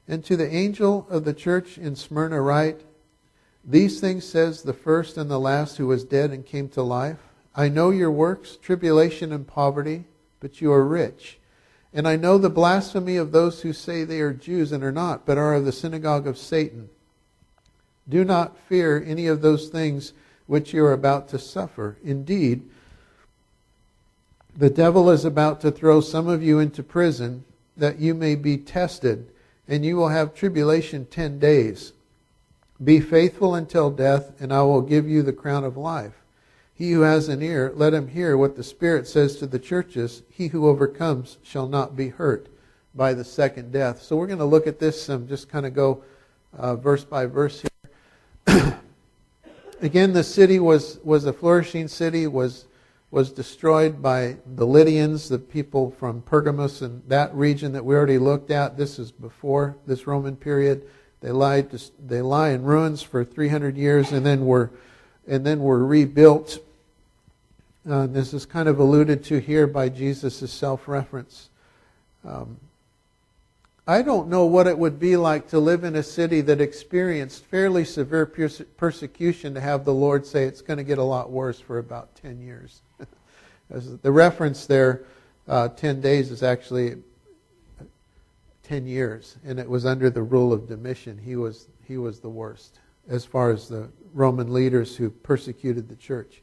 And to the angel of the church in Smyrna write, these things says the first and the last who was dead and came to life. I know your works, tribulation and poverty, but you are rich. And I know the blasphemy of those who say they are Jews and are not, but are of the synagogue of Satan. Do not fear any of those things which you are about to suffer. Indeed, the devil is about to throw some of you into prison, that you may be tested, and you will have tribulation 10 days. Be faithful until death, and I will give you the crown of life. He who has an ear, let him hear what the Spirit says to the churches. He who overcomes shall not be hurt by the second death. So we're going to look at this, just kind of go verse by verse here. Again, the city was a flourishing city, was destroyed by the Lydians, the people from Pergamos and that region that we already looked at. This is before this Roman period. They lie in ruins for 300 years and then were rebuilt. This is kind of alluded to here by Jesus' self-reference. I don't know what it would be like to live in a city that experienced fairly severe persecution to have the Lord say it's going to get a lot worse for about 10 years. As the reference there, 10 days is actually 10 years, and it was under the rule of Domitian. He was the worst as far as the Roman leaders who persecuted the church.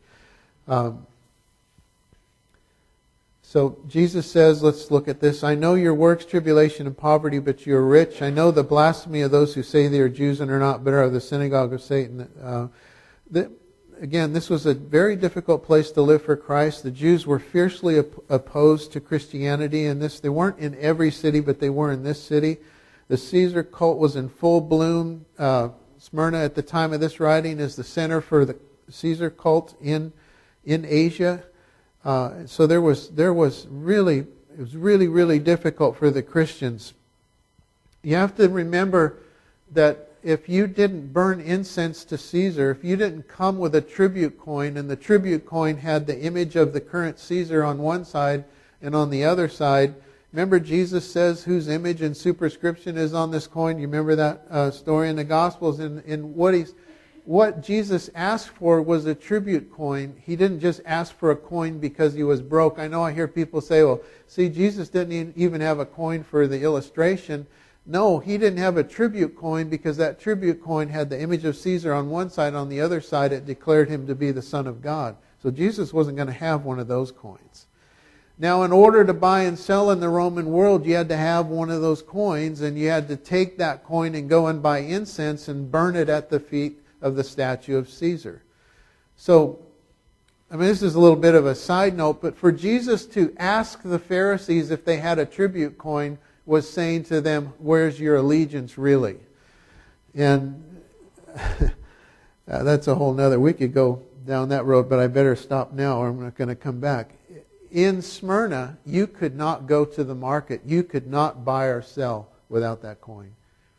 So Jesus says, let's look at this. I know your works, tribulation, and poverty, but you are rich. I know the blasphemy of those who say they are Jews and are not, but are of the synagogue of Satan. Again, this was a very difficult place to live for Christ. The Jews were fiercely opposed to Christianity, and they weren't in every city, but they were in this city. The Caesar cult was in full bloom. Smyrna, at the time of this writing, is the center for the Caesar cult in Asia. So it was really difficult for the Christians. You have to remember that if you didn't burn incense to Caesar, if you didn't come with a tribute coin, and the tribute coin had the image of the current Caesar on one side and on the other side, remember Jesus says whose image and superscription is on this coin? You remember that story in the Gospels? And what Jesus asked for was a tribute coin. He didn't just ask for a coin because he was broke. I know I hear people say, well, see, Jesus didn't even have a coin for the illustration. No, he didn't have a tribute coin because that tribute coin had the image of Caesar on one side. On the other side, it declared him to be the Son of God. So Jesus wasn't going to have one of those coins. Now, in order to buy and sell in the Roman world, you had to have one of those coins, and you had to take that coin and go and buy incense and burn it at the feet of the statue of Caesar. So, this is a little bit of a side note, but for Jesus to ask the Pharisees if they had a tribute coin was saying to them, where's your allegiance really? And that's a whole nother, we could go down that road, but I better stop now or I'm not going to come back. In Smyrna, you could not go to the market. You could not buy or sell without that coin.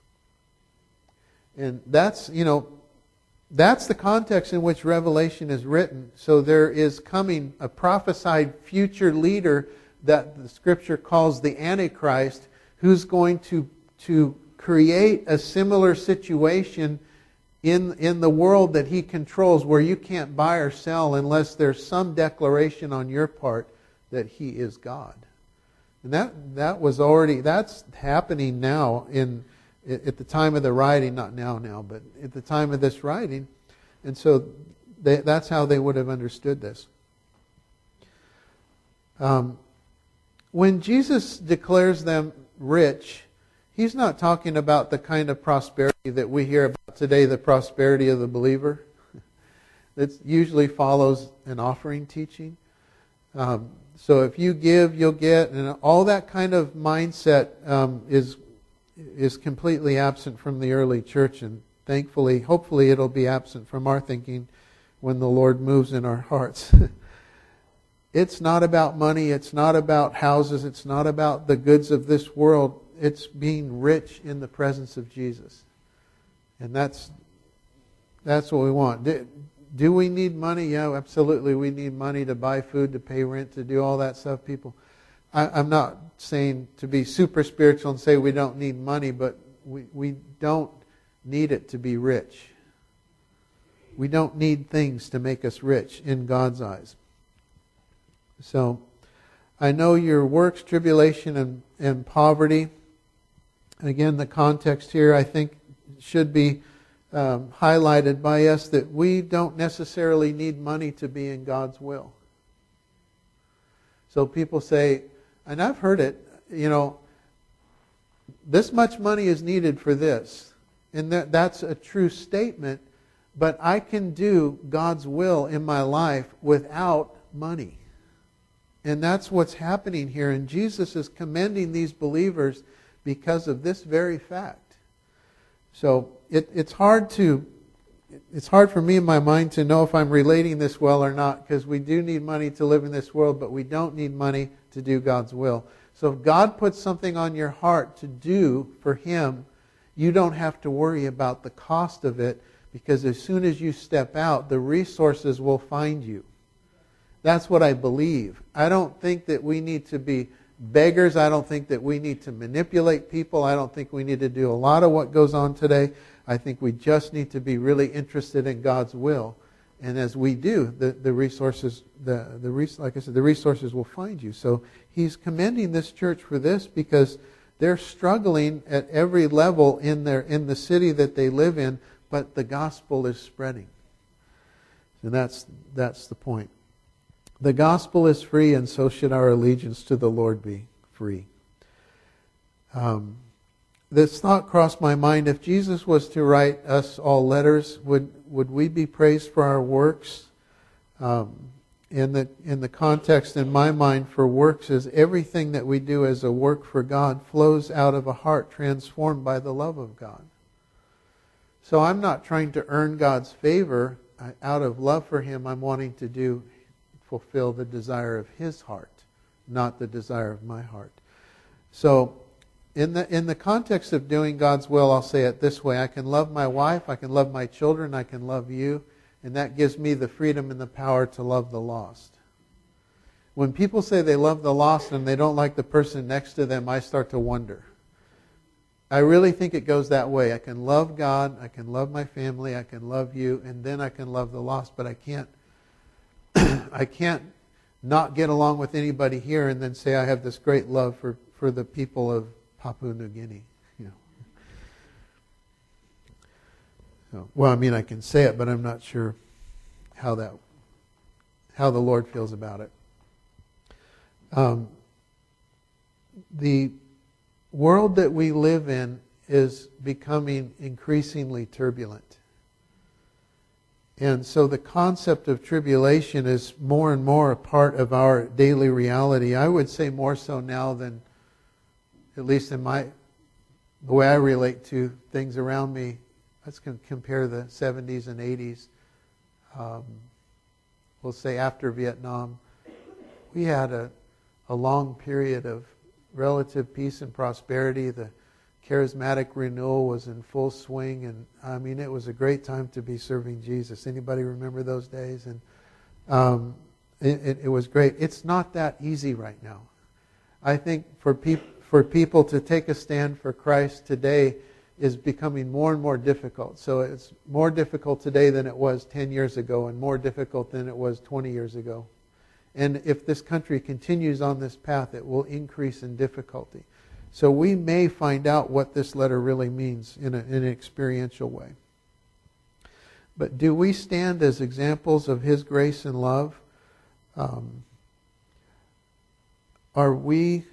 And that's the context in which Revelation is written. So there is coming a prophesied future leader that the Scripture calls the Antichrist, who's going to create a similar situation in the world that he controls, where you can't buy or sell unless there's some declaration on your part that he is God. And that's happening now at the time of the writing, not now, but at the time of this writing. And so that's how they would have understood this. When Jesus declares them rich, he's not talking about the kind of prosperity that we hear about today, the prosperity of the believer. That usually follows an offering teaching. So if you give, you'll get, and all that kind of mindset is completely absent from the early church, and thankfully, hopefully it'll be absent from our thinking when the Lord moves in our hearts. It's not about money, it's not about houses, it's not about the goods of this world. It's being rich in the presence of Jesus. And that's what we want. Do we need money? Yeah, absolutely. We need money to buy food, to pay rent, to do all that stuff, people. I'm not saying to be super spiritual and say we don't need money, but we don't need it to be rich. We don't need things to make us rich in God's eyes. So, I know your works, tribulation, and poverty. Again, the context here, I think, should be highlighted by us that we don't necessarily need money to be in God's will. So people say, and I've heard it, this much money is needed for this. And that's a true statement, but I can do God's will in my life without money. And that's what's happening here. And Jesus is commending these believers because of this very fact. So it's hard for me in my mind to know if I'm relating this well or not, because we do need money to live in this world, but we don't need money to do God's will. So if God puts something on your heart to do for Him, you don't have to worry about the cost of it, because as soon as you step out, the resources will find you. That's what I believe. I don't think that we need to be beggars. I don't think that we need to manipulate people. I don't think we need to do a lot of what goes on today. I think we just need to be really interested in God's will. And as we do, the resources, like I said, the resources will find you. So he's commending this church for this, because they're struggling at every level in the city that they live in, but the gospel is spreading. And that's the point. The gospel is free, and so should our allegiance to the Lord be free. This thought crossed my mind: if Jesus was to write us all letters, would we be praised for our works? In the context in my mind for works is everything that we do as a work for God flows out of a heart transformed by the love of God. So I'm not trying to earn God's favor. Out of love for Him, I'm wanting to fulfill the desire of His heart, not the desire of my heart. So in the context of doing God's will, I'll say it this way: I can love my wife, I can love my children, I can love you, and that gives me the freedom and the power to love the lost. When people say they love the lost and they don't like the person next to them, I start to wonder. I really think it goes that way. I can love God, I can love my family, I can love you, and then I can love the lost, but I can't not get along with anybody here and then say I have this great love for the people of Papua New Guinea. So, well, I mean, I can say it, but I'm not sure how the Lord feels about it. The world that we live in is becoming increasingly turbulent. And so the concept of tribulation is more and more a part of our daily reality. I would say more so now than, at least in the way I relate to things around me. Let's compare the 70s and 80s. We'll say after Vietnam, we had a long period of relative peace and prosperity. The charismatic renewal was in full swing, and I mean, it was a great time to be serving Jesus. Anybody remember those days? And it was great. It's not that easy right now. I think for people to take a stand for Christ today is becoming more and more difficult. So it's more difficult today than it was 10 years ago, and more difficult than it was 20 years ago. And if this country continues on this path, it will increase in difficulty. So we may find out what this letter really means in an experiential way. But do we stand as examples of His grace and love? Are we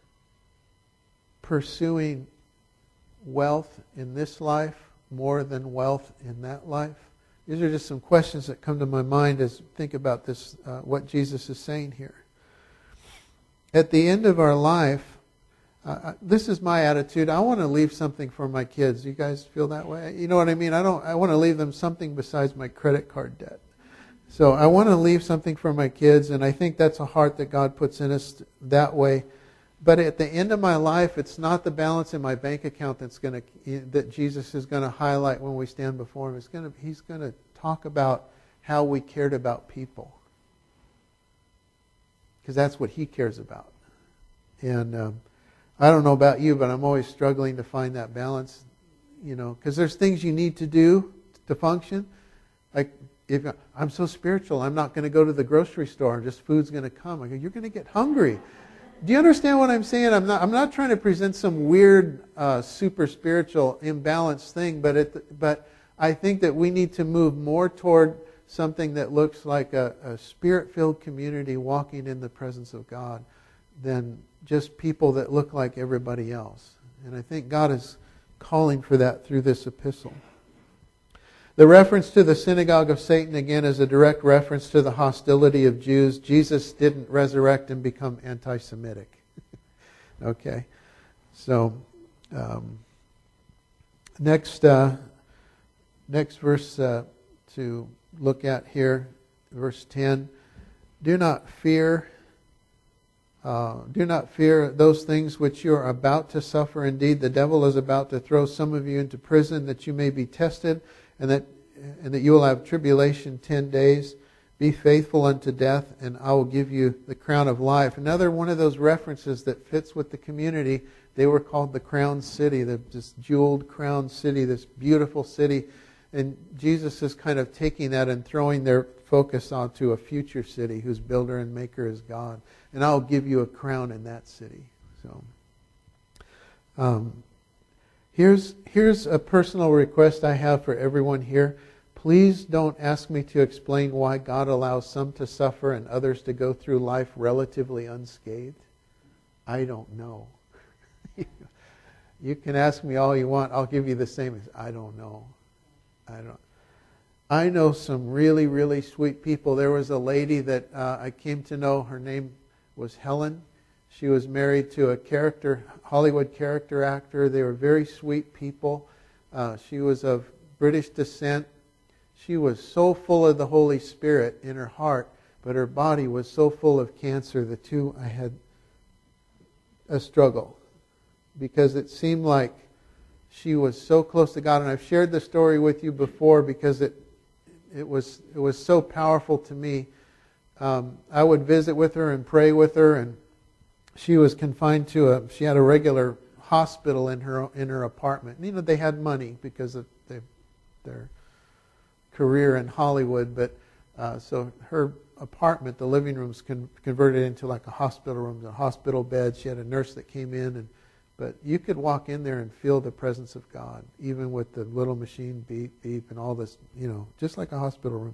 pursuing wealth in this life more than wealth in that life? These are just some questions that come to my mind as I think about this, what Jesus is saying here. At the end of our life, this is my attitude. I want to leave something for my kids. You guys feel that way? You know what I mean? I want to leave them something besides my credit card debt. So I want to leave something for my kids, and I think that's a heart that God puts in us that way. But at the end of my life, it's not the balance in my bank account that Jesus is going to highlight when we stand before Him. He's going to talk about how we cared about people, because that's what He cares about. And I don't know about you, but I'm always struggling to find that balance, because there's things you need to do to function. Like, if I'm so spiritual, I'm not going to go to the grocery store, just food's going to come. I go, you're going to get hungry. Do you understand what I'm saying? I'm not trying to present some weird, super spiritual, imbalanced thing, but I think that we need to move more toward something that looks like a spirit-filled community walking in the presence of God than just people that look like everybody else. And I think God is calling for that through this epistle. The reference to the synagogue of Satan, again, is a direct reference to the hostility of Jews. Jesus didn't resurrect and become anti-Semitic. Okay. So, next verse to look at here, verse 10. Do not fear those things which you are about to suffer. Indeed, the devil is about to throw some of you into prison that you may be tested, and that you will have tribulation 10 days. Be faithful unto death, and I will give you the crown of life. Another one of those references that fits with the community. They were called the Crown City, this jeweled crown city, this beautiful city. And Jesus is kind of taking that and throwing their focus onto a future city whose builder and maker is God. And I'll give you a crown in that city. So, here's a personal request I have for everyone here. Please don't ask me to explain why God allows some to suffer and others to go through life relatively unscathed. I don't know. You can ask me all you want. I'll give you the same. I don't know. I know some really, really sweet people. There was a lady that I came to know. Her name was Helen. She was married to a Hollywood character actor. They were very sweet people. She was of British descent. She was so full of the Holy Spirit in her heart, but her body was so full of cancer. The two, I had a struggle because it seemed like she was so close to God. And I've shared the story with you before because it was so powerful to me. I would visit with her and pray with her, and she was confined she had a regular hospital in her apartment. And, they had money because of their career in Hollywood, but so her apartment, the living room's converted into like a hospital room, a hospital bed. She had a nurse that came in, but you could walk in there and feel the presence of God, even with the little machine beep, beep, and all this, just like a hospital room.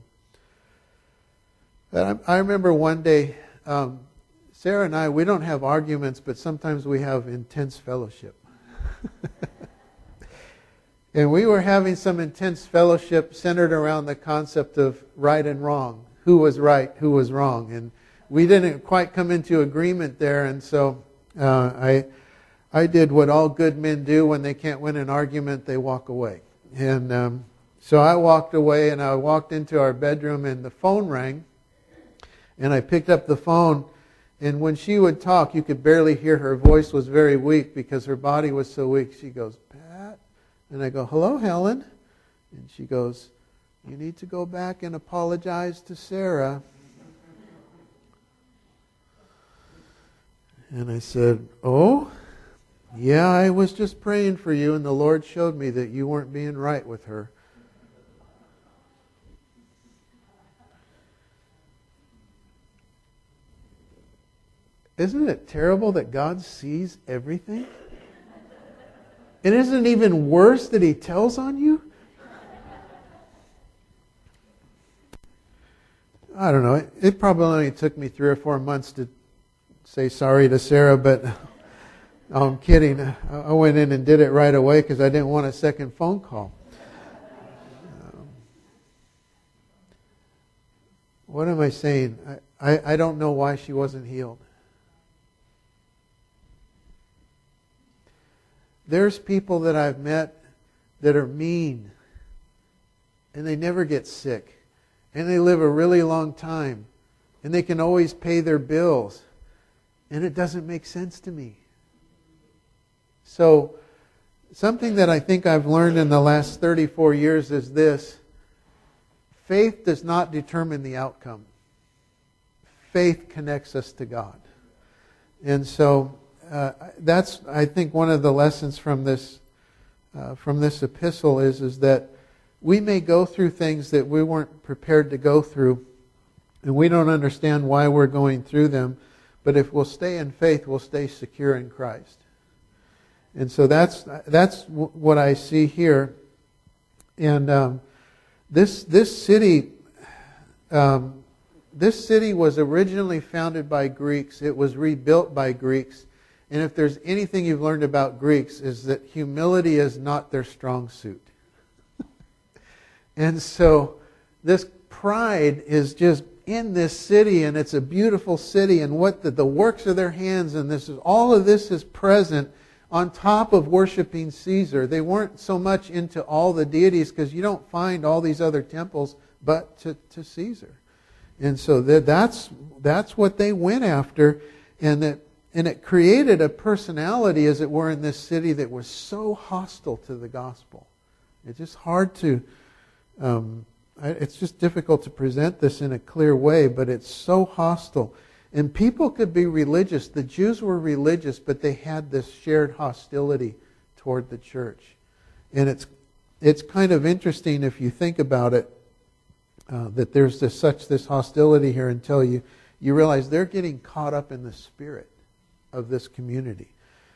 And I remember one day, Sarah and I, we don't have arguments, but sometimes we have intense fellowship. And we were having some intense fellowship centered around the concept of right and wrong. Who was right, who was wrong. And we didn't quite come into agreement there. And so I did what all good men do when they can't win an argument, they walk away. And so I walked away, and I walked into our bedroom, and the phone rang. And I picked up the phone, and when she would talk, you could barely hear her voice was very weak because her body was so weak. She goes, Pat? And I go, hello, Helen. And she goes, you need to go back and apologize to Sarah. And I said, oh? Yeah, I was just praying for you, and the Lord showed me that you weren't being right with her. Isn't it terrible that God sees everything? And isn't it even worse that He tells on you? I don't know. It probably only took me 3 or 4 months to say sorry to Sarah, but I'm kidding. I went in and did it right away because I didn't want a second phone call. What am I saying? I don't know why she wasn't healed. There's people that I've met that are mean, and they never get sick, and they live a really long time, and they can always pay their bills, and it doesn't make sense to me. So, something that I think I've learned in the last 34 years is this: faith does not determine the outcome. Faith connects us to God. And so, that's, I think, one of the lessons from this epistle is that we may go through things that we weren't prepared to go through, and we don't understand why we're going through them. But if we'll stay in faith, we'll stay secure in Christ. And so that's what I see here. And this city was originally founded by Greeks. It was rebuilt by Greeks. And if there's anything you've learned about Greeks, is that humility is not their strong suit. And so this pride is just in this city, and it's a beautiful city, and what the works of their hands, and all of this is present on top of worshiping Caesar. They weren't so much into all the deities, because you don't find all these other temples but to Caesar. And so that's what they went after, and it created a personality, as it were, in this city that was so hostile to the gospel. It's just hard to it's just difficult to present this in a clear way, but it's so hostile. And people could be religious. The Jews were religious, but they had this shared hostility toward the church. And it's kind of interesting if you think about it, that there's this hostility here until you realize they're getting caught up in the spirit of this community.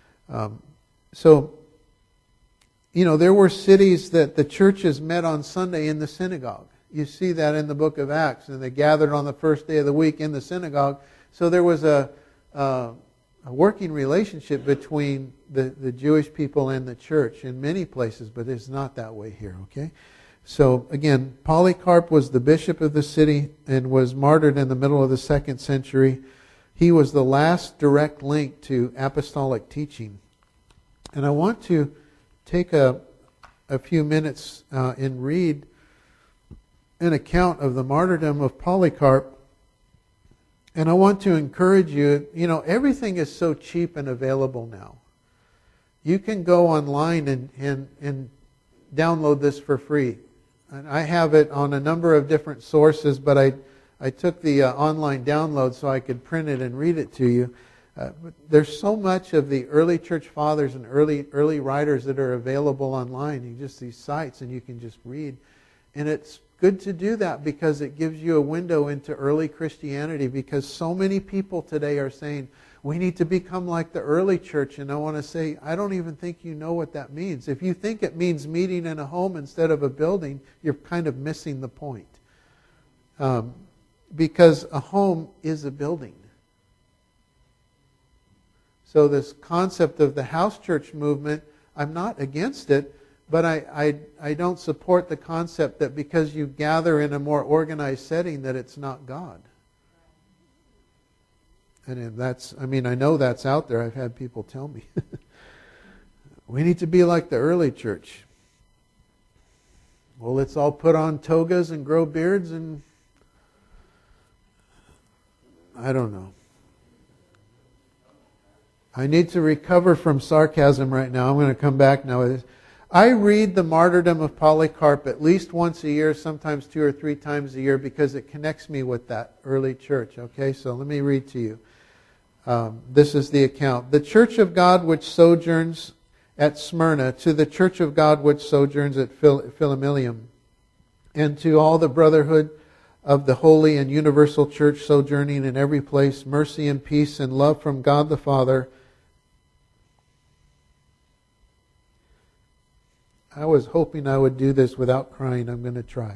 There were cities that the churches met on Sunday in the synagogue. You see that in the book of Acts. And they gathered on the first day of the week in the synagogue. So there was a working relationship between the Jewish people and the church in many places, but it's not that way here, okay? So again, Polycarp was the bishop of the city and was martyred in the middle of the 2nd century. He was the last direct link to apostolic teaching. And I want to take a few minutes and read an account of the martyrdom of Polycarp. And I want to encourage you, everything is so cheap and available now. You can go online and download this for free. And I have it on a number of different sources, but I took the online download so I could print it and read it to you. But there's so much of the early church fathers and early writers that are available online. These sites, and you can just read. And it's good to do that because it gives you a window into early Christianity, because so many people today are saying, we need to become like the early church. And I want to say, I don't even think you know what that means. If you think it means meeting in a home instead of a building, you're kind of missing the point. Because a home is a building. So this concept of the house church movement, I'm not against it, but I don't support the concept that because you gather in a more organized setting that it's not God. And I know that's out there. I've had people tell me. We need to be like the early church. Well, let's all put on togas and grow beards and I don't know. I need to recover from sarcasm right now. I'm going to come back now with this. I read the martyrdom of Polycarp at least once a year, sometimes 2 or 3 times a year, because it connects me with that early church. Okay, so let me read to you. This is the account. The church of God which sojourns at Smyrna, to the church of God which sojourns at Philomelium, and to all the brotherhood of the holy and universal church sojourning in every place, mercy and peace and love from God the Father. I was hoping I would do this without crying. I'm going to try.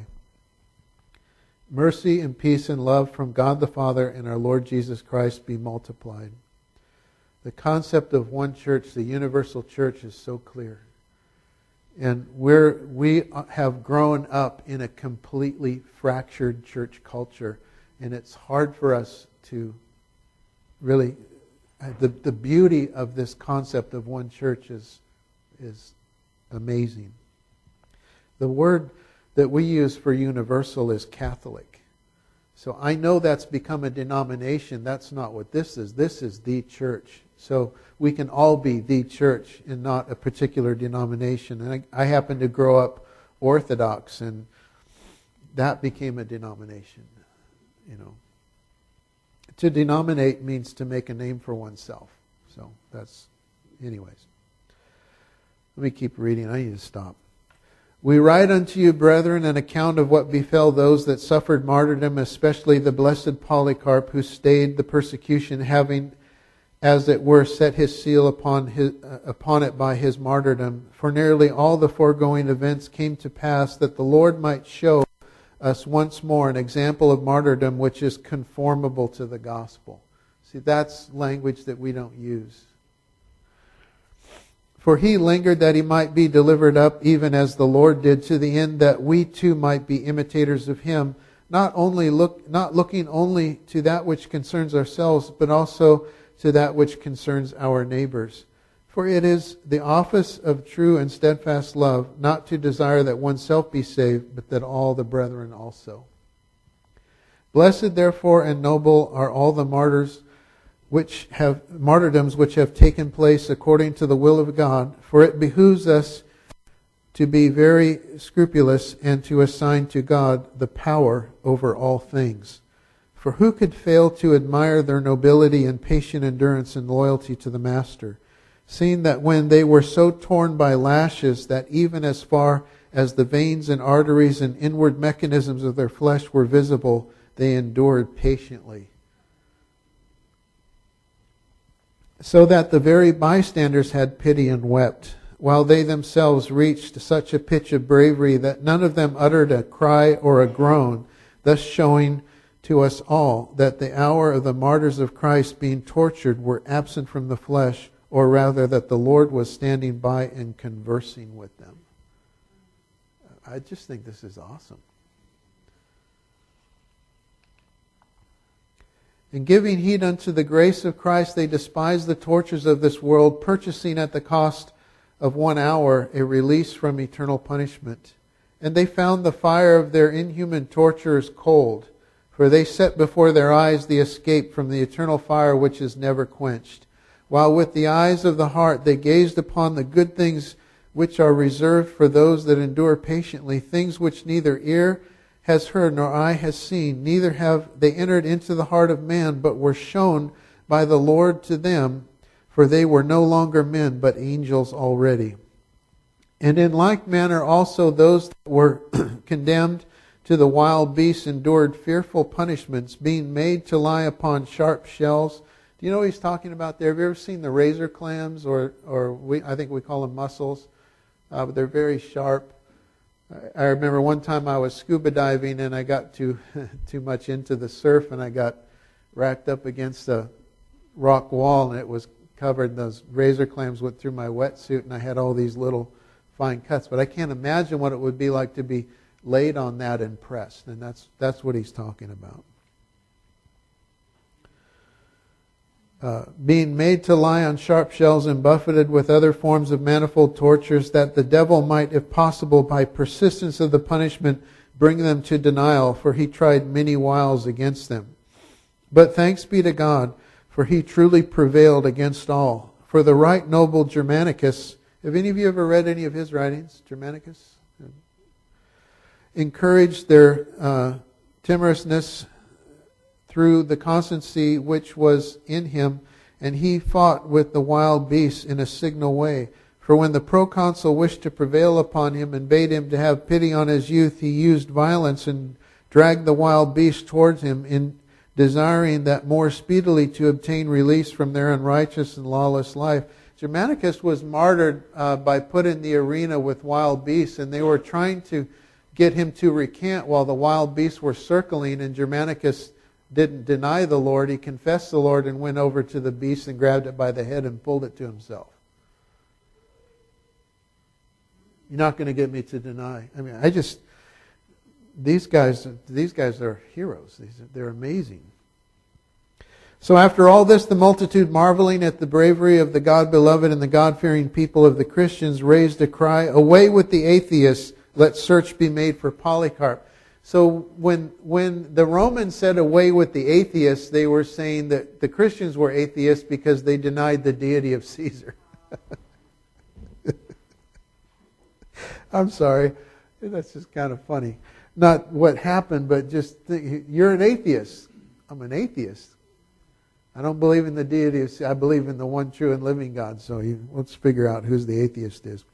Mercy and peace and love from God the Father and our Lord Jesus Christ be multiplied. The concept of one church, the universal church, is so clear. And we have grown up in a completely fractured church culture. And it's hard for us to really... The beauty of this concept of one church is amazing. The word that we use for universal is Catholic. So I know that's become a denomination. That's not what this is. This is the church. So we can all be the church and not a particular denomination. And I happen to grow up Orthodox, and that became a denomination. To denominate means to make a name for oneself. So that's, anyways. Let me keep reading. I need to stop. We write unto you, brethren, an account of what befell those that suffered martyrdom, especially the blessed Polycarp, who stayed the persecution, having, as it were, set his seal upon it by his martyrdom. For nearly all the foregoing events came to pass, that the Lord might show us once more an example of martyrdom which is conformable to the gospel. See, that's language that we don't use. For he lingered that he might be delivered up, even as the Lord did, to the end that we too might be imitators of him, not looking only to that which concerns ourselves, but also to that which concerns our neighbors. For it is the office of true and steadfast love, not to desire that oneself be saved, but that all the brethren also. Blessed therefore and noble are all the martyrdoms which have taken place according to the will of God, for it behooves us to be very scrupulous and to assign to God the power over all things. For who could fail to admire their nobility and patient endurance and loyalty to the Master, seeing that when they were so torn by lashes that even as far as the veins and arteries and inward mechanisms of their flesh were visible, they endured patiently? So that the very bystanders had pity and wept, while they themselves reached such a pitch of bravery that none of them uttered a cry or a groan, thus showing to us all that the hour of the martyrs of Christ being tortured were absent from the flesh, or rather that the Lord was standing by and conversing with them. I just think this is awesome. In giving heed unto the grace of Christ, they despised the tortures of this world, purchasing at the cost of 1 hour a release from eternal punishment. And they found the fire of their inhuman torturers cold, for they set before their eyes the escape from the eternal fire which is never quenched, while with the eyes of the heart they gazed upon the good things which are reserved for those that endure patiently, things which neither ear has heard nor eye has seen, neither have they entered into the heart of man, but were shown by the Lord to them, for they were no longer men, but angels already. And in like manner also those that were condemned to the wild beasts endured fearful punishments, being made to lie upon sharp shells. Do you know what he's talking about there? Have you ever seen the razor clams, or I think we call them mussels? But they're very sharp. I remember one time I was scuba diving and I got too much into the surf and I got racked up against a rock wall and it was covered. Those razor clams went through my wetsuit and I had all these little fine cuts. But I can't imagine what it would be like to be laid on that and pressed. And that's what he's talking about. Being made to lie on sharp shells and buffeted with other forms of manifold tortures, that the devil might, if possible, by persistence of the punishment, bring them to denial, for he tried many wiles against them. But thanks be to God, for he truly prevailed against all. For the right noble Germanicus, have any of you ever read any of his writings, Germanicus? Encouraged their timorousness through the constancy which was in him, and he fought with the wild beasts in a signal way. For when the proconsul wished to prevail upon him and bade him to have pity on his youth, he used violence and dragged the wild beasts towards him, in desiring that more speedily to obtain release from their unrighteous and lawless life. Germanicus was martyred by put in the arena with wild beasts, and they were trying to get him to recant while the wild beasts were circling, and Germanicus didn't deny the Lord. He confessed the Lord and went over to the beast and grabbed it by the head and pulled it to himself. You're not going to get me to deny. I mean, these guys are heroes. They're amazing. So after all this, the multitude, marveling at the bravery of the God-beloved and the God-fearing people of the Christians, raised a cry, "Away with the atheists, let search be made for Polycarp." So when the Romans said away with the atheists, they were saying that the Christians were atheists because they denied the deity of Caesar. I'm sorry. That's just kind of funny. Not what happened, but just you're an atheist. I'm an atheist. I don't believe in the deity. I believe in the one true and living God. So let's figure out who's the atheist is.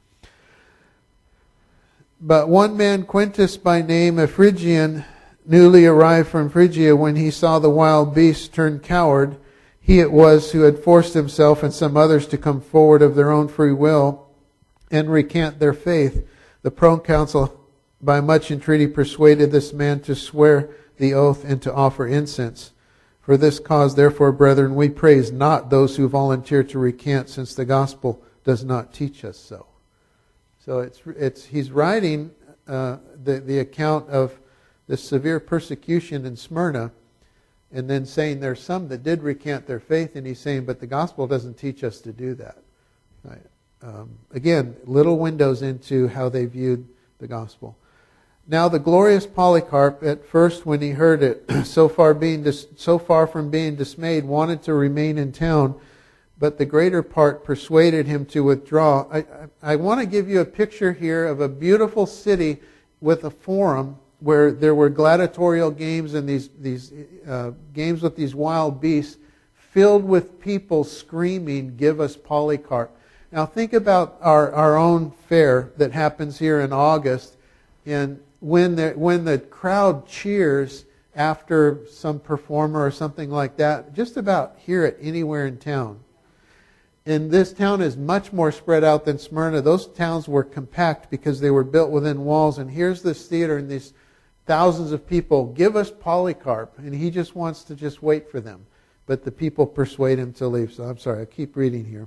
But one man, Quintus by name, a Phrygian, newly arrived from Phrygia, when he saw the wild beasts, turned coward. He it was who had forced himself and some others to come forward of their own free will and recant their faith. The proconsul, by much entreaty, persuaded this man to swear the oath and to offer incense. For this cause, therefore, brethren, we praise not those who volunteer to recant, since the gospel does not teach us so. So he's writing the account of the severe persecution in Smyrna, and then saying there's some that did recant their faith, and he's saying, but the gospel doesn't teach us to do that. Right? Again, little windows into how they viewed the gospel. Now the glorious Polycarp, at first when he heard it, so far from being dismayed, wanted to remain in town, but the greater part persuaded him to withdraw. I want to give you a picture here of a beautiful city with a forum where there were gladiatorial games and these games with these wild beasts, filled with people screaming, "Give us Polycarp." Now think about our own fair that happens here in August, and when the crowd cheers after some performer or something like that, just about hear it anywhere in town. And this town is much more spread out than Smyrna. Those towns were compact because they were built within walls. And here's this theater and these thousands of people. Give us Polycarp. And he just wants to just wait for them. But the people persuade him to leave. So I'm sorry, I keep reading here.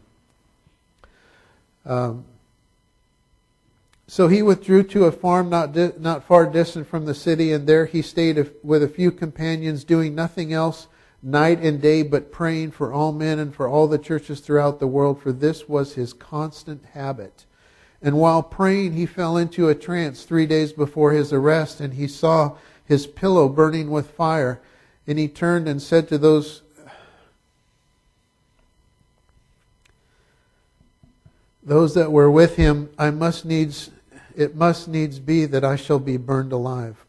So he withdrew to a farm not far distant from the city, and there he stayed with a few companions, doing nothing else night and day but praying for all men and for all the churches throughout the world, for this was his constant habit. And while praying, he fell into a trance 3 days before his arrest, and he saw his pillow burning with fire. And he turned and said to those that were with him, it must needs be that I shall be burned alive.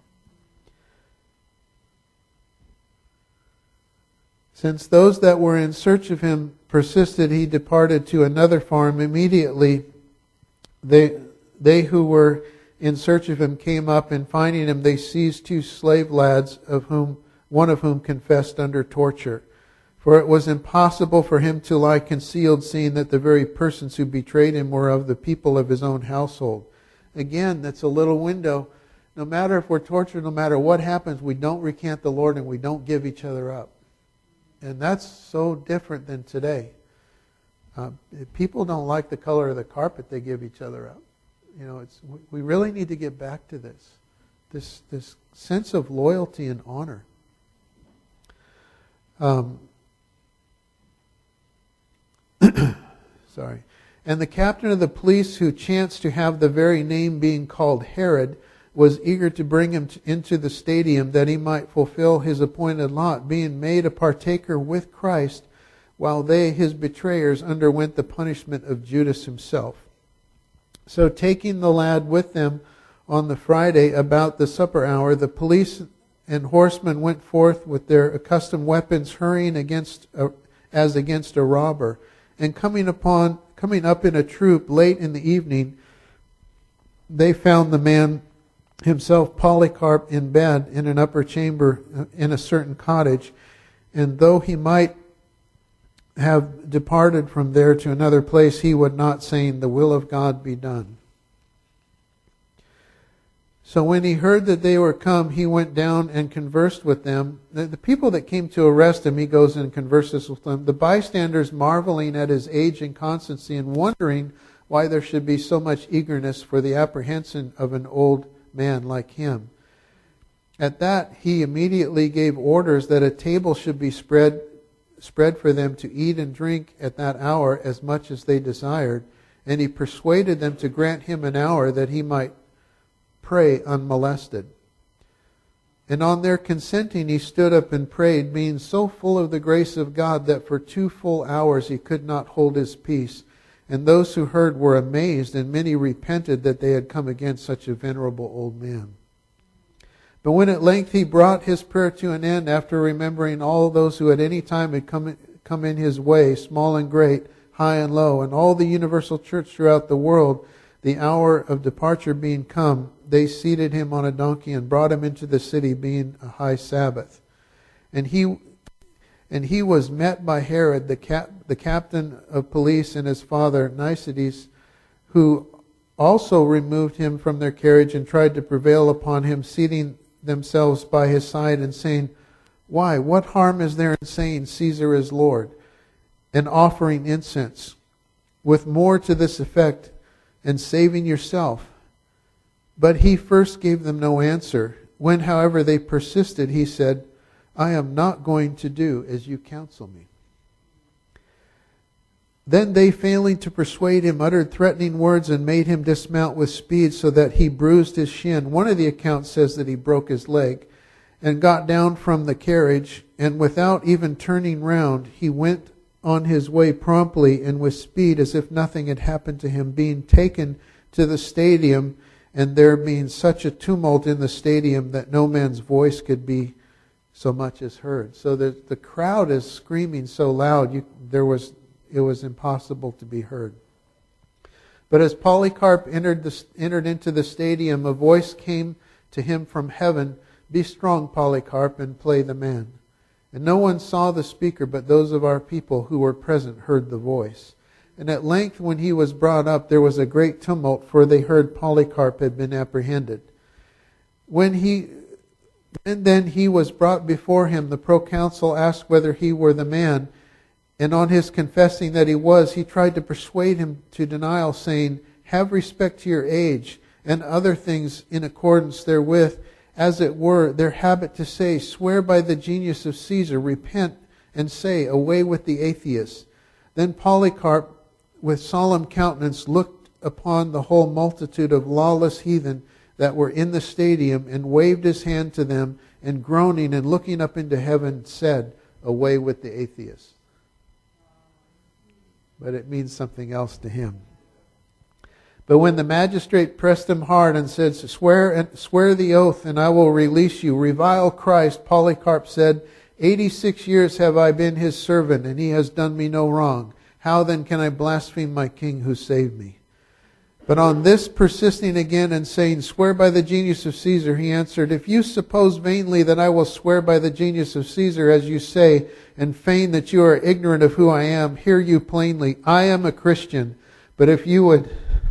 Since those that were in search of him persisted, he departed to another farm. Immediately they who were in search of him came up, and finding him, they seized 2 slave lads, one of whom confessed under torture. For it was impossible for him to lie concealed, seeing that the very persons who betrayed him were of the people of his own household. Again, that's a little window. No matter if we're tortured, no matter what happens, we don't recant the Lord and we don't give each other up. And that's so different than today. People don't like the color of the carpet, they give each other up. You know, we really need to get back to this sense of loyalty and honor. Sorry. And the captain of the police, who chanced to have the very name being called Herod, was eager to bring him into the stadium that he might fulfill his appointed lot, being made a partaker with Christ, while they, his betrayers, underwent the punishment of Judas himself. So taking the lad with them on the Friday about the supper hour, the police and horsemen went forth with their accustomed weapons, hurrying as against a robber. And coming up in a troop late in the evening, they found the man himself, Polycarp, in bed in an upper chamber in a certain cottage. And though he might have departed from there to another place, he would not, saying, "The will of God be done." So when he heard that they were come, he went down and conversed with them. The people that came to arrest him, he goes and converses with them. The bystanders marveling at his age and constancy, and wondering why there should be so much eagerness for the apprehension of an old man like him. At that he immediately gave orders that a table should be spread for them to eat and drink at that hour as much as they desired. And he persuaded them to grant him an hour that he might pray unmolested. And on their consenting, he stood up and prayed, being so full of the grace of God that for 2 full hours he could not hold his peace. And those who heard were amazed, and many repented that they had come against such a venerable old man. But when at length he brought his prayer to an end, after remembering all those who at any time had come in his way, small and great, high and low, and all the universal church throughout the world, the hour of departure being come, they seated him on a donkey and brought him into the city, being a high Sabbath. And he was met by Herod, the captain of police, and his father Nicetes, who also removed him from their carriage and tried to prevail upon him, seating themselves by his side and saying, "Why, what harm is there in saying Caesar is Lord?" and offering incense, with more to this effect, and saving yourself. But he first gave them no answer. When, however, they persisted, he said, "I am not going to do as you counsel me." Then they, failing to persuade him, uttered threatening words and made him dismount with speed, so that he bruised his shin. One of the accounts says that he broke his leg, and got down from the carriage, and without even turning round, he went on his way promptly and with speed, as if nothing had happened to him, being taken to the stadium, and there being such a tumult in the stadium that no man's voice could be so much as heard. So the crowd is screaming so loud, it was impossible to be heard. But as Polycarp entered into the stadium, a voice came to him from heaven, "Be strong, Polycarp, and play the man." And no one saw the speaker, but those of our people who were present heard the voice. And at length, when he was brought up, there was a great tumult, for they heard Polycarp had been apprehended. When then he was brought before him, the proconsul asked whether he were the man. And on his confessing that he was, he tried to persuade him to denial, saying, "Have respect to your age, and other things in accordance therewith, as it were their habit to say, swear by the genius of Caesar, repent, and say, away with the atheists." Then Polycarp, with solemn countenance, looked upon the whole multitude of lawless heathen that were in the stadium, and waved his hand to them, and groaning and looking up into heaven, said, "Away with the atheists." But it means something else to him. But when the magistrate pressed him hard and said, swear the oath, and I will release you, revile Christ, Polycarp said, 86 years have I been his servant, and he has done me no wrong. How then can I blaspheme my king who saved me? But on this persisting again and saying, "Swear by the genius of Caesar," he answered, "If you suppose vainly that I will swear by the genius of Caesar, as you say, and feign that you are ignorant of who I am, hear you plainly. I am a Christian. But if you would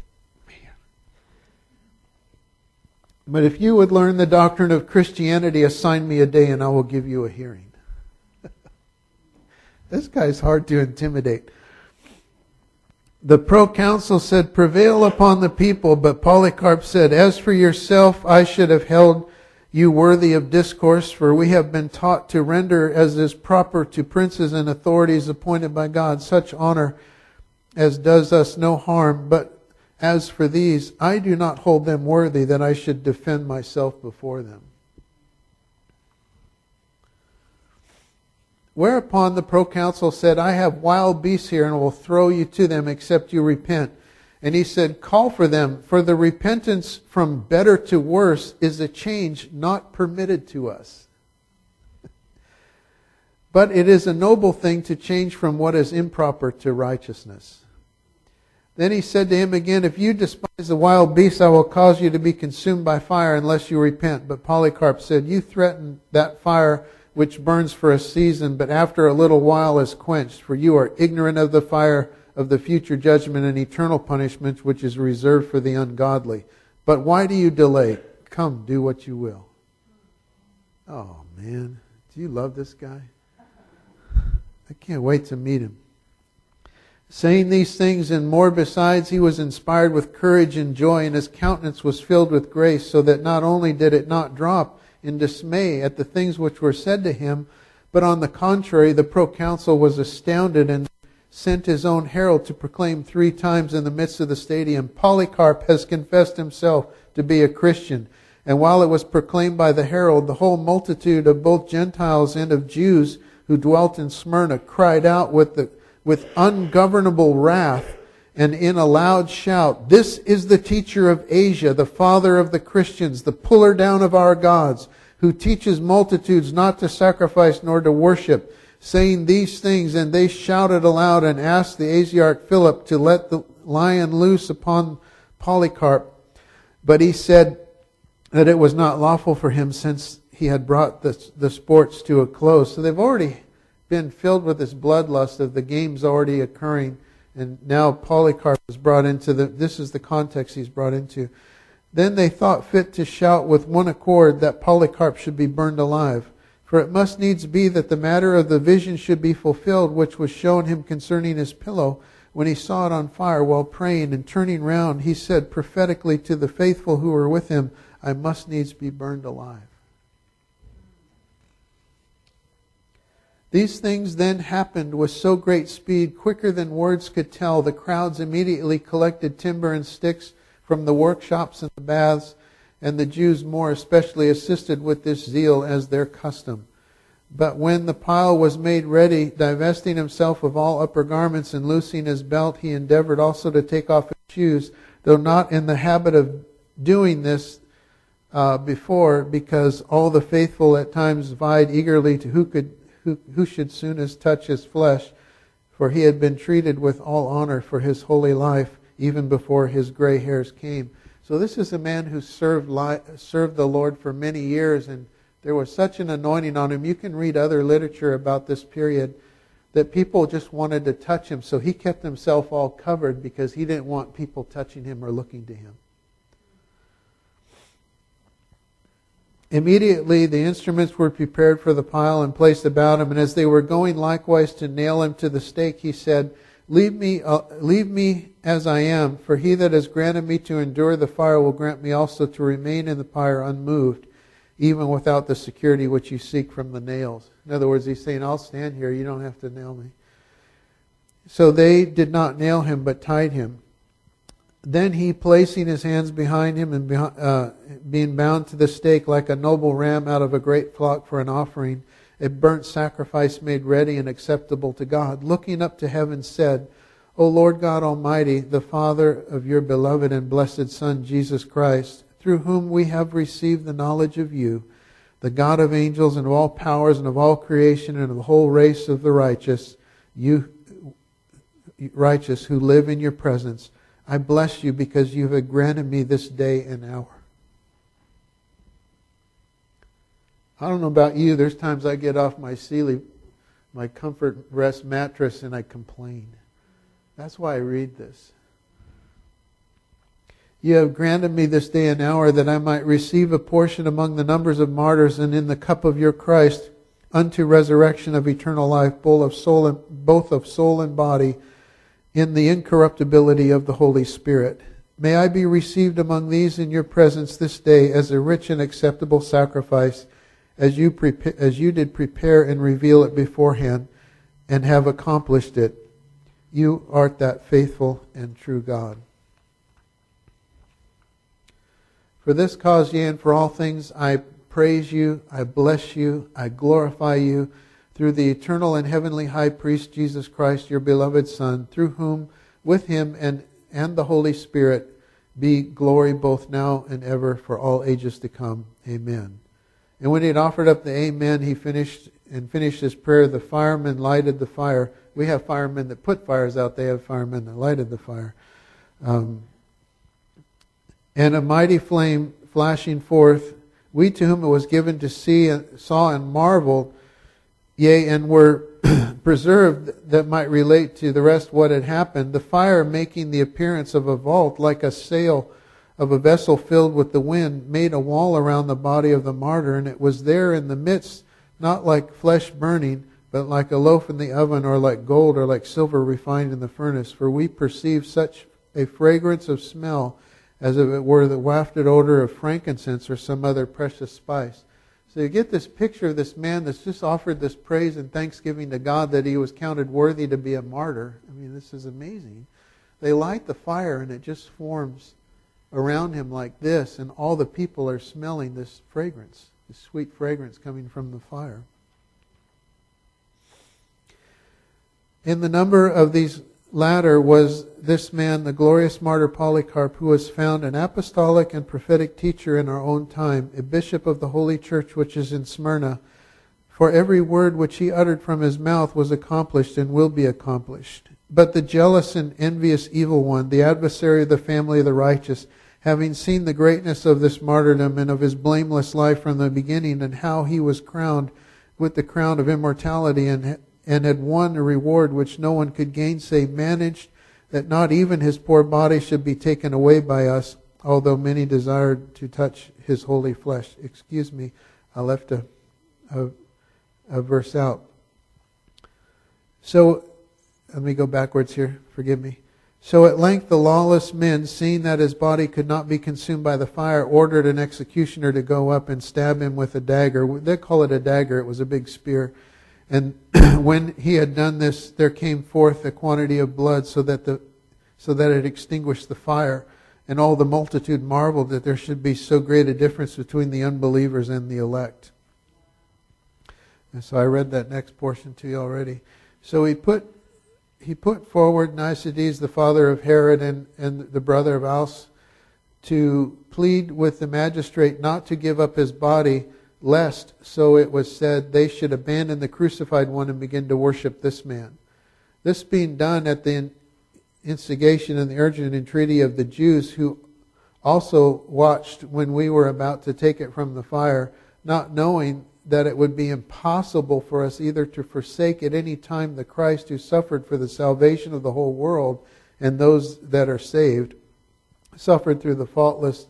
learn the doctrine of Christianity, assign me a day and I will give you a hearing." This guy's hard to intimidate. The proconsul said, "Prevail upon the people." But Polycarp said, "As for yourself, I should have held you worthy of discourse, for we have been taught to render, as is proper to princes and authorities appointed by God, such honor as does us no harm. But as for these, I do not hold them worthy that I should defend myself before them." Whereupon the proconsul said, "I have wild beasts here, and will throw you to them, except you repent." And he said, "Call for them, for the repentance from better to worse is a change not permitted to us. But it is a noble thing to change from what is improper to righteousness." Then he said to him again, "If you despise the wild beasts, I will cause you to be consumed by fire unless you repent." But Polycarp said, "You threaten that fire which burns for a season, but after a little while is quenched. For you are ignorant of the fire of the future judgment and eternal punishment, which is reserved for the ungodly. But why do you delay? Come, do what you will." Oh man, do you love this guy? I can't wait to meet him. Saying these things and more besides, he was inspired with courage and joy, and his countenance was filled with grace, so that not only did it not drop in dismay at the things which were said to him, but on the contrary, the proconsul was astounded and sent his own herald to proclaim 3 times in the midst of the stadium, "Polycarp has confessed himself to be a Christian." And while it was proclaimed by the herald, the whole multitude of both Gentiles and of Jews who dwelt in Smyrna cried out with ungovernable wrath and in a loud shout, "This is the teacher of Asia, the father of the Christians, the puller down of our gods. who teaches multitudes not to sacrifice nor to worship, saying these things. And they shouted aloud and asked the Asiarch Philip to let the lion loose upon Polycarp. But he said that it was not lawful for him, since he had brought the sports to a close. So they've already been filled with this bloodlust of the games already occurring. And now Polycarp is brought into this is the context he's brought into. Then they thought fit to shout with one accord that Polycarp should be burned alive. For it must needs be that the matter of the vision should be fulfilled, which was shown him concerning his pillow, when he saw it on fire while praying. And turning round, he said prophetically to the faithful who were with him, I must needs be burned alive. These things then happened with so great speed, quicker than words could tell. The crowds immediately collected timber and sticks from the workshops and the baths, and the Jews more especially assisted with this zeal as their custom. But when the pile was made ready, divesting himself of all upper garments and loosing his belt, he endeavored also to take off his shoes, though not in the habit of doing this before, because all the faithful at times vied eagerly to who should soonest touch his flesh, for he had been treated with all honor for his holy life, even before his gray hairs came. So this is a man who served the Lord for many years, and there was such an anointing on him. You can read other literature about this period that people just wanted to touch him. So he kept himself all covered because he didn't want people touching him or looking to him. Immediately the instruments were prepared for the pile and placed about him, and as they were going likewise to nail him to the stake, he said, Leave me as I am, for he that has granted me to endure the fire will grant me also to remain in the fire unmoved, even without the security which you seek from the nails. In other words, he's saying, I'll stand here, you don't have to nail me. So they did not nail him, but tied him. Then he, placing his hands behind him and being bound to the stake like a noble ram out of a great flock for an offering, a burnt sacrifice made ready and acceptable to God, looking up to heaven, said, O Lord God Almighty, the Father of your beloved and blessed Son, Jesus Christ, through whom we have received the knowledge of you, the God of angels and of all powers and of all creation and of the whole race of the righteous, you righteous who live in your presence, I bless you because you have granted me this day and hour. I don't know about you, there's times I get off my my comfort rest mattress and I complain. That's why I read this. You have granted me this day and hour that I might receive a portion among the numbers of martyrs and in the cup of your Christ unto resurrection of eternal life, both of soul and body, in the incorruptibility of the Holy Spirit. May I be received among these in your presence this day as a rich and acceptable sacrifice, as you did prepare and reveal it beforehand, and have accomplished it. You art that faithful and true God. For this cause, yea, and for all things, I praise you, I bless you, I glorify you, through the eternal and heavenly high priest, Jesus Christ, your beloved Son, through whom, with him and the Holy Spirit, be glory both now and ever for all ages to come. Amen. And when he had offered up the amen, he finished his prayer. The firemen lighted the fire. We have firemen that put fires out. They have firemen that lighted the fire. And a mighty flame flashing forth, we to whom it was given to see saw and marveled, yea, and were preserved, that might relate to the rest what had happened. The fire making the appearance of a vault, like a sail of a vessel filled with the wind, made a wall around the body of the martyr, and it was there in the midst, not like flesh burning, but like a loaf in the oven, or like gold, or like silver refined in the furnace. For we perceive such a fragrance of smell, as if it were the wafted odor of frankincense or some other precious spice. So you get this picture of this man that's just offered this praise and thanksgiving to God that he was counted worthy to be a martyr. I mean, this is amazing. They light the fire and it just forms around him like this, and all the people are smelling this fragrance, this sweet fragrance coming from the fire. In the number of these latter was this man, the glorious martyr Polycarp, who was found an apostolic and prophetic teacher in our own time, a bishop of the holy church which is in Smyrna. For every word which he uttered from his mouth was accomplished and will be accomplished. But the jealous and envious evil one, the adversary of the family of the righteous, having seen the greatness of this martyrdom and of his blameless life from the beginning, and how he was crowned with the crown of immortality and had won a reward which no one could gainsay, managed that not even his poor body should be taken away by us, although many desired to touch his holy flesh. Excuse me, I left a verse out. So, let me go backwards here, forgive me. So at length the lawless men, seeing that his body could not be consumed by the fire, ordered an executioner to go up and stab him with a dagger. They call it a dagger, it was a big spear. And when he had done this, there came forth a quantity of blood so that it extinguished the fire. And all the multitude marveled that there should be so great a difference between the unbelievers and the elect. And so I read that next portion to you already. So he put forward Nicetes, the father of Herod and the brother of Aus, to plead with the magistrate not to give up his body, lest, so it was said, they should abandon the crucified one and begin to worship this man. This being done at the instigation and the urgent entreaty of the Jews, who also watched when we were about to take it from the fire, not knowing that it would be impossible for us either to forsake at any time the Christ who suffered for the salvation of the whole world and those that are saved, suffered through faultless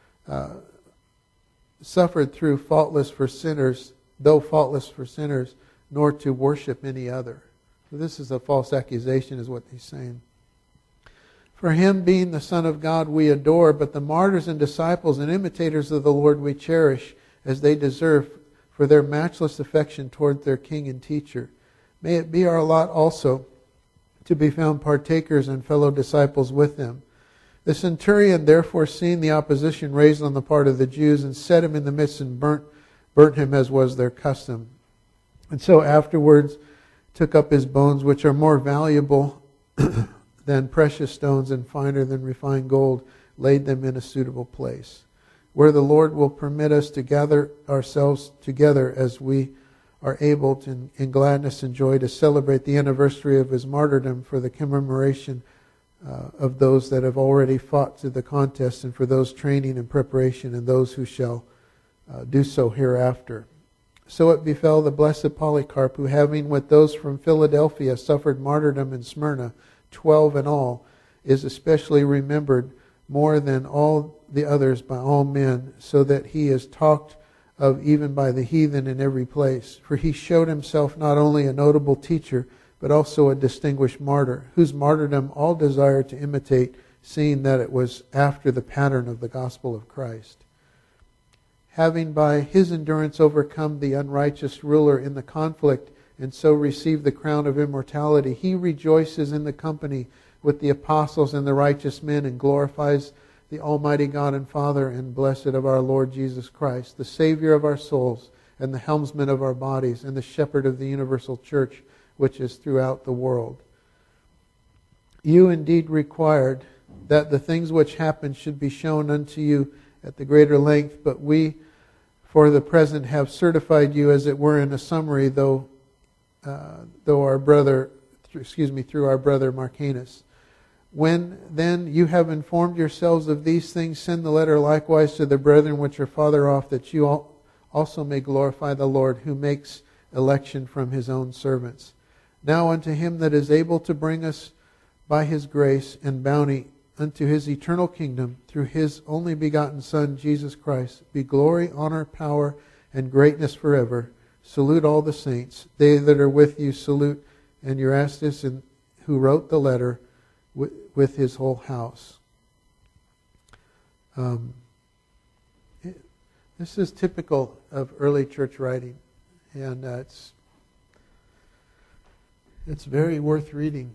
for sinners, though faultless for sinners, nor to worship any other. So this is a false accusation, is what he's saying. For him, being the Son of God, we adore, but the martyrs and disciples and imitators of the Lord we cherish, as they deserve, for their matchless affection toward their King and Teacher. May it be our lot also to be found partakers and fellow disciples with them. The centurion, therefore, seeing the opposition raised on the part of the Jews, and set him in the midst and burnt him as was their custom. And so afterwards took up his bones, which are more valuable than precious stones and finer than refined gold, laid them in a suitable place, where the Lord will permit us to gather ourselves together as we are able to, in gladness and joy, to celebrate the anniversary of his martyrdom, for the commemoration of those that have already fought through the contest, and for those training and preparation, and those who shall do so hereafter. So it befell the blessed Polycarp, who having with those from Philadelphia suffered martyrdom in Smyrna, 12 in all, is especially remembered more than all the others by all men, so that he is talked of even by the heathen in every place. For he showed himself not only a notable teacher, but also a distinguished martyr, whose martyrdom all desire to imitate, seeing that it was after the pattern of the gospel of Christ. Having by his endurance overcome the unrighteous ruler in the conflict, and so received the crown of immortality, he rejoices in the company with the apostles and the righteous men, and glorifies the Almighty God and Father and blessed of our Lord Jesus Christ, the Savior of our souls, and the helmsman of our bodies, and the shepherd of the universal church, which is throughout the world. You indeed required that the things which happened should be shown unto you at the greater length, but we for the present have certified you, as it were in a summary, through our brother Marcanus. When then you have informed yourselves of these things, send the letter likewise to the brethren which are farther off, that you also may glorify the Lord, who makes election from his own servants. Now unto him that is able to bring us by his grace and bounty unto his eternal kingdom, through his only begotten Son, Jesus Christ, be glory, honor, power, and greatness forever. Salute all the saints. They that are with you salute, and Erastus, and who wrote the letter, with his whole house. This is typical of early church writing, and it's very worth reading.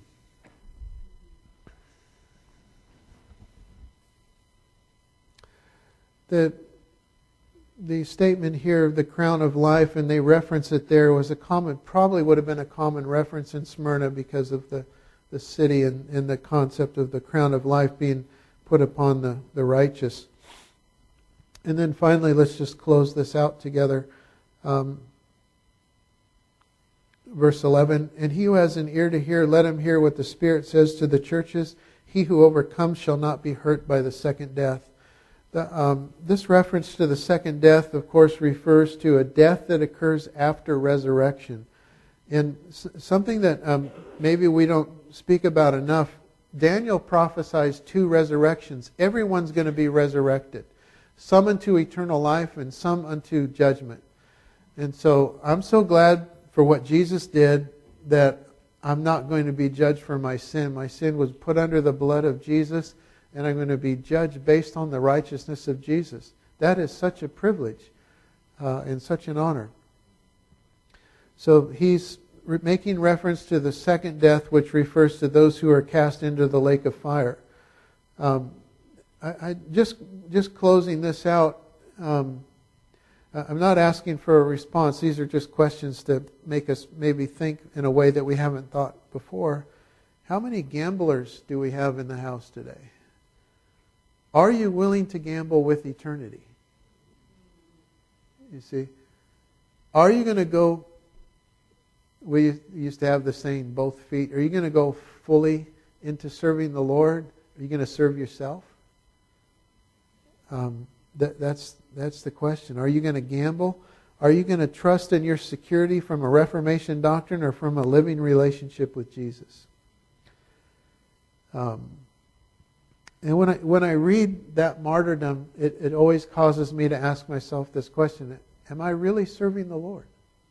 The statement here of the crown of life, and they reference it there, was probably would have been a common reference in Smyrna because of the the city and the concept of the crown of life being put upon the righteous. And then finally, let's just close this out together. Verse 11, and he who has an ear to hear, let him hear what the Spirit says to the churches. He who overcomes shall not be hurt by the second death. This reference to the second death, of course, refers to a death that occurs after resurrection. And something that maybe we don't speak about enough, Daniel prophesies 2 resurrections. Everyone's going to be resurrected. Some unto eternal life and some unto judgment. And so I'm so glad for what Jesus did, that I'm not going to be judged for my sin. My sin was put under the blood of Jesus, and I'm going to be judged based on the righteousness of Jesus. That is such a privilege and such an honor. So he's making reference to the second death, which refers to those who are cast into the lake of fire. I just closing this out. I'm not asking for a response. These are just questions to make us maybe think in a way that we haven't thought before. How many gamblers do we have in the house today? Are you willing to gamble with eternity? You see? Are you going to go, we used to have the saying, both feet. Are you going to go fully into serving the Lord? Are you going to serve yourself? That's the question. Are you going to gamble? Are you going to trust in your security from a Reformation doctrine or from a living relationship with Jesus? And when I read that martyrdom, it always causes me to ask myself this question: am I really serving the Lord?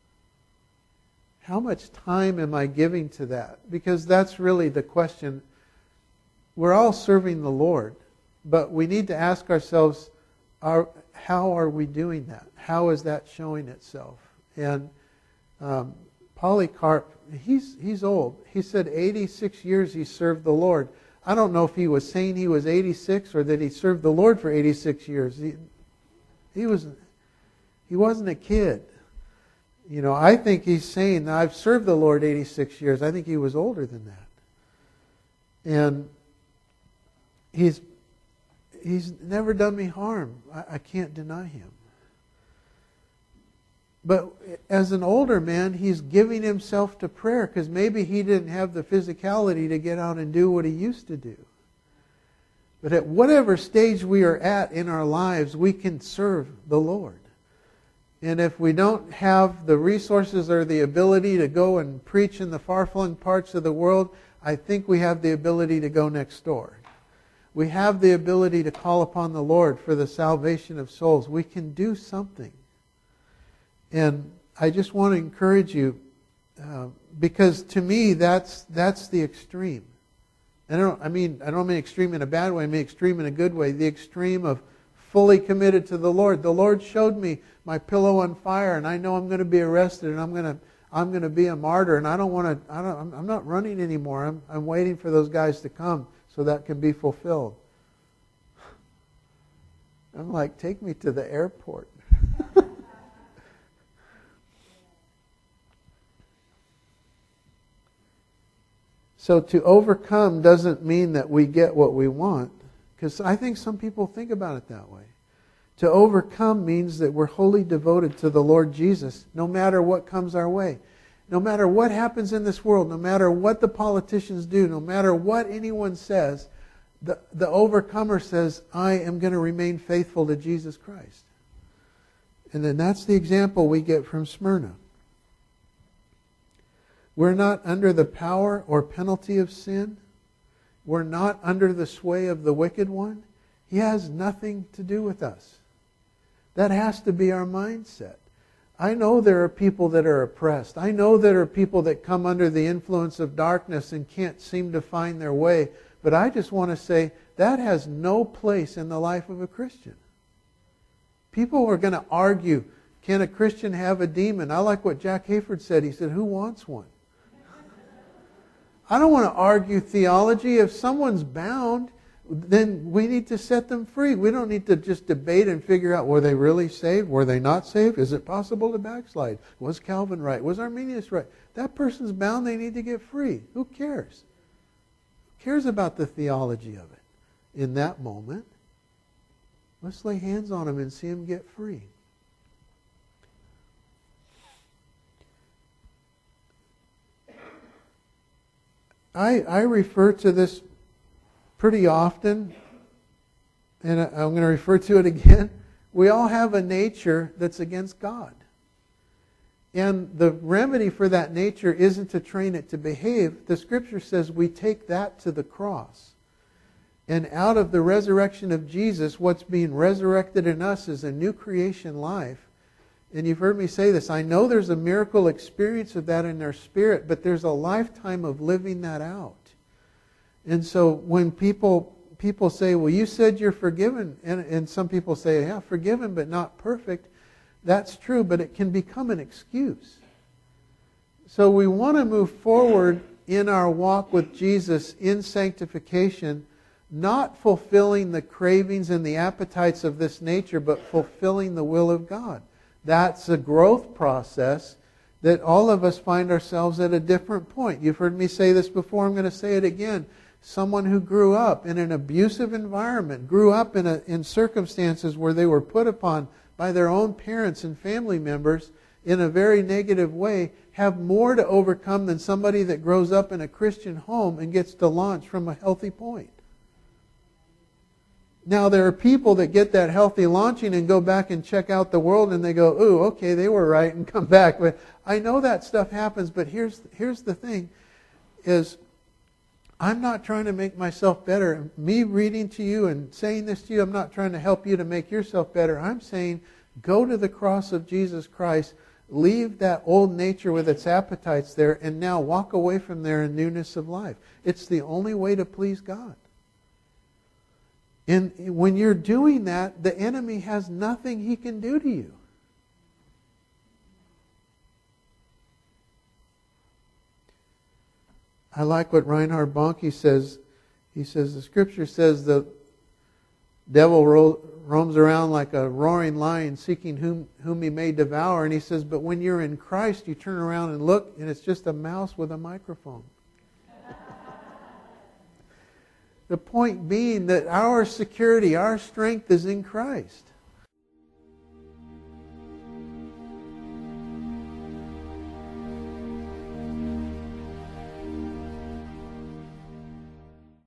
How much time am I giving to that? Because that's really the question. We're all serving the Lord, but we need to ask ourselves, how are we doing that? How is that showing itself? And Polycarp, he's old. He said 86 years he served the Lord. I don't know if he was saying he was 86 or that he served the Lord for 86 years. He wasn't a kid. You know, I think he's saying, I've served the Lord 86 years. I think he was older than that. And he's never done me harm. I can't deny him. But as an older man, he's giving himself to prayer because maybe he didn't have the physicality to get out and do what he used to do. But at whatever stage we are at in our lives, we can serve the Lord. And if we don't have the resources or the ability to go and preach in the far-flung parts of the world, I think we have the ability to go next door. We have the ability to call upon the Lord for the salvation of souls. We can do something. And I just want to encourage you, because to me that's the extreme. And I don't mean extreme in a bad way. I mean extreme in a good way. The extreme of fully committed to the Lord. The Lord showed me my pillow on fire, and I know I'm going to be arrested, and I'm going to be a martyr, and I'm not running anymore. I'm waiting for those guys to come so that can be fulfilled. I'm like, take me to the airport. So to overcome doesn't mean that we get what we want, because I think some people think about it that way. To overcome means that we're wholly devoted to the Lord Jesus, no matter what comes our way. No matter what happens in this world, no matter what the politicians do, no matter what anyone says, the overcomer says, I am going to remain faithful to Jesus Christ. And then that's the example we get from Smyrna. We're not under the power or penalty of sin. We're not under the sway of the wicked one. He has nothing to do with us. That has to be our mindset. I know there are people that are oppressed. I know there are people that come under the influence of darkness and can't seem to find their way. But I just want to say that has no place in the life of a Christian. People are going to argue, can a Christian have a demon? I like what Jack Hayford said. He said, who wants one? I don't want to argue theology. If someone's bound, then we need to set them free. We don't need to just debate and figure out, were they really saved? Were they not saved? Is it possible to backslide? Was Calvin right? Was Arminius right? That person's bound. They need to get free. Who cares? cares about the theology of it in that moment? Let's lay hands on him and see him get free. I refer to this pretty often, and I'm going to refer to it again. We all have a nature that's against God. And the remedy for that nature isn't to train it to behave. The Scripture says we take that to the cross. And out of the resurrection of Jesus, what's being resurrected in us is a new creation life. And you've heard me say this. I know there's a miracle experience of that in their spirit, but there's a lifetime of living that out. And so when people say, well, you said you're forgiven, and some people say, yeah, forgiven but not perfect, that's true, but it can become an excuse. So we want to move forward in our walk with Jesus in sanctification, not fulfilling the cravings and the appetites of this nature, but fulfilling the will of God. That's a growth process that all of us find ourselves at a different point. You've heard me say this before, I'm going to say it again. Someone who grew up in an abusive environment, grew up in circumstances where they were put upon by their own parents and family members in a very negative way, have more to overcome than somebody that grows up in a Christian home and gets to launch from a healthy point. Now, there are people that get that healthy launching and go back and check out the world and they go, ooh, okay, they were right, and come back. But I know that stuff happens, but here's the thing, is I'm not trying to make myself better. Me reading to you and saying this to you, I'm not trying to help you to make yourself better. I'm saying go to the cross of Jesus Christ, leave that old nature with its appetites there, and now walk away from there in newness of life. It's the only way to please God. And when you're doing that, the enemy has nothing he can do to you. I like what Reinhard Bonnke says. He says, the Scripture says the devil roams around like a roaring lion seeking whom he may devour. And he says, but when you're in Christ, you turn around and look, and it's just a mouse with a microphone. The point being that our security, our strength is in Christ.